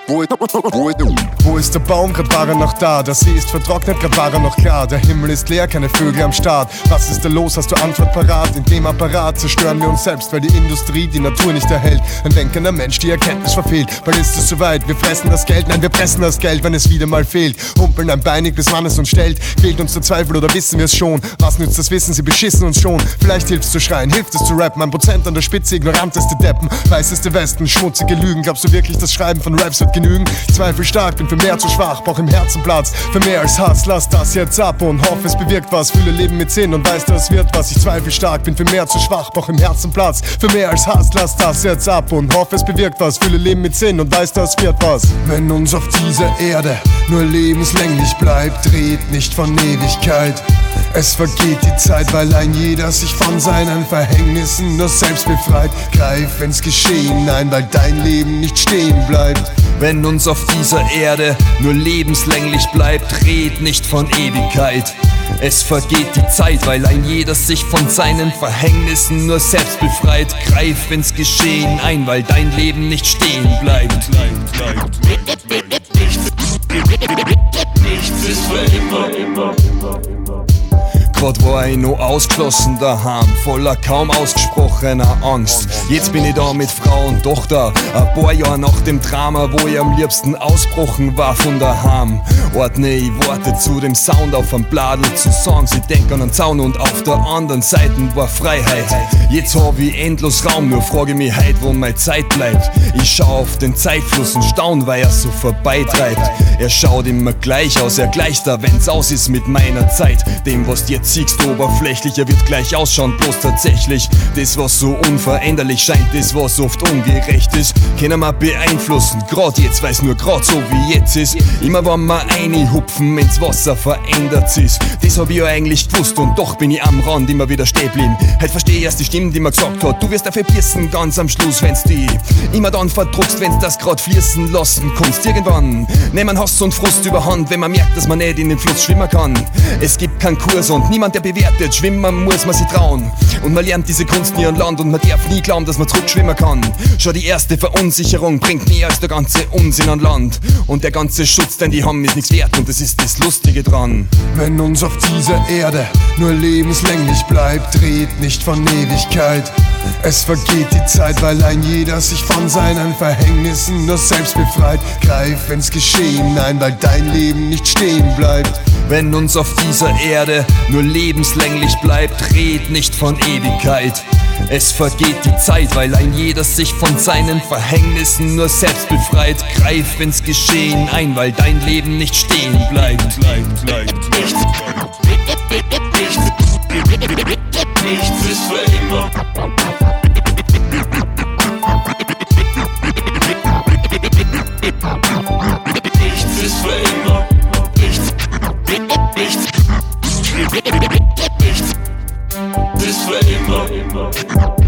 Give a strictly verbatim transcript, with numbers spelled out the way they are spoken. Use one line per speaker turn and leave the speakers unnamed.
Wo, wo, wo ist der Baum? Grad war er noch da. Der See ist vertrocknet, grad war er noch klar. Der Himmel ist leer, keine Vögel am Start. Was ist da los? Hast du Antwort parat? In dem Apparat zerstören wir uns selbst, weil die Industrie die Natur nicht erhält. Ein denkender Mensch die Erkenntnis verfehlt. Bald ist es soweit, wir fressen das Geld. Nein, wir pressen das Geld, wenn es wieder mal fehlt. Humpeln einbeinig, bis man es uns stellt. Fehlt uns der Zweifel oder wissen wir es schon? Was nützt das Wissen? Sie beschissen uns schon. Vielleicht hilft's zu schreien, hilft es zu rappen. Ein Prozent an der Spitze, ignoranteste Deppen. Weißeste Westen, schmutzige Lügen. Glaubst du wirklich, das Schreiben von Raps wird genügen? Zweifel stark, bin für mehr zu schwach, brauch im Herzen Platz für mehr als Hass. Lass das jetzt ab und hoffe, es bewirkt was. Fühle Leben mit Sinn und weiß, das wird was. Ich zweifel stark, bin für mehr zu schwach, brauch im Herzen Platz für mehr als Hass. Lass das jetzt ab und hoffe, es bewirkt was. Fühle Leben mit Sinn und weiß, das wird was. Wenn uns auf dieser Erde nur lebenslänglich bleibt, dreht nicht von Ewigkeit. Es vergeht die Zeit, weil ein jeder sich von seinen Verhängnissen nur selbst befreit. Greif ins Geschehen ein, weil dein Leben nicht stehen bleibt.
Wenn uns auf dieser Erde nur lebenslänglich bleibt, red nicht von Ewigkeit. Es vergeht die Zeit, weil ein jeder sich von seinen Verhängnissen nur selbst befreit. Greif ins Geschehen ein, weil dein Leben nicht stehen bleibt. Nichts ist für immer, immer, immer, immer. Grad war ich noch ausgeschlossen daheim, voller kaum ausgesprochener Angst. Jetzt bin ich da mit Frau und Tochter, ein paar Jahre nach dem Drama, wo ich am liebsten ausbrochen war von daheim. Ordne, ich warte zu dem Sound auf einem Bladel zu Songs. Ich denk an einen Zaun und auf der anderen Seite war Freiheit. Jetzt hab ich endlos Raum, nur frage mich heut, wo meine Zeit bleibt. Ich schau auf den Zeitfluss und staun, weil er so vorbeitreibt. Er schaut immer gleich aus, er gleicht da, wenn's aus ist mit meiner Zeit. Dem, was du jetzt siehst, oberflächlich, er wird gleich ausschauen, bloß tatsächlich. Das, was so unveränderlich scheint, das, was oft ungerecht ist, können wir beeinflussen, grad jetzt, weil's nur grad so wie jetzt ist. Immer wenn wir einhupfen, ins Wasser verändert sich's. Das hab ich ja eigentlich gewusst und doch bin ich am Rand immer wieder stehen geblieben. Heute versteh ich erst die Stimme, die mir gesagt hat, du wirst dafür pissen, ganz am Schluss, wenn's die immer dann verdruckst, wenn's das grad fließen lassen kannst. Irgendwann nehmen Hass und Frust überhand, wenn man merkt, dass man nicht in den Fluss schwimmen kann. Es gibt keinen Kurs und niemand, der bewertet, schwimmen muss man sich trauen. Und man lernt diese Kunst nie an Land und man darf nie glauben, dass man zurückschwimmen kann. Schon die erste Verunsicherung bringt mehr als der ganze Unsinn an Land. Und der ganze Schutz, den die haben, ist nichts wert und das ist das Lustige dran.
Wenn uns auf dieser Erde nur lebenslänglich bleibt, dreht nicht von Ewigkeit. Es vergeht die Zeit, weil ein jeder sich von seinen Verhängnissen nur selbst befreit. Greif ins Geschehen ein, weil dein Leben nicht stehen bleibt.
Wenn uns auf dieser Erde nur lebenslänglich bleibt, red nicht von Ewigkeit. Es vergeht die Zeit, weil ein jeder sich von seinen Verhängnissen nur selbst befreit. Greif ins Geschehen ein, weil dein Leben nicht stehen bleibt. Nichts, nichts ist für immer. Nichts ist für immer. Nichts, nichts, nichts ist für immer.